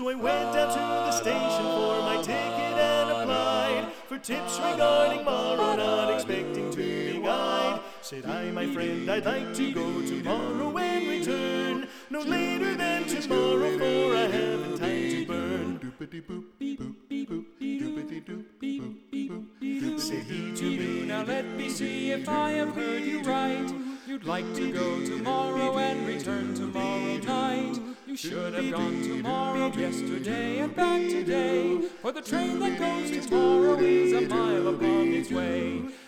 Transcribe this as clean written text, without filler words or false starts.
I went down to the station for my ticket and applied for tips regarding morrow, not expecting to be guyed. Said I, my friend, I'd like to go tomorrow and return no later than tomorrow, for I haven't time to burn. Said he to me, now let me see if I have heard you right. You'd like to go tomorrow and return tomorrow night. You should have gone tomorrow, yesterday, and back today, for the train that goes tomorrow is a mile upon its way.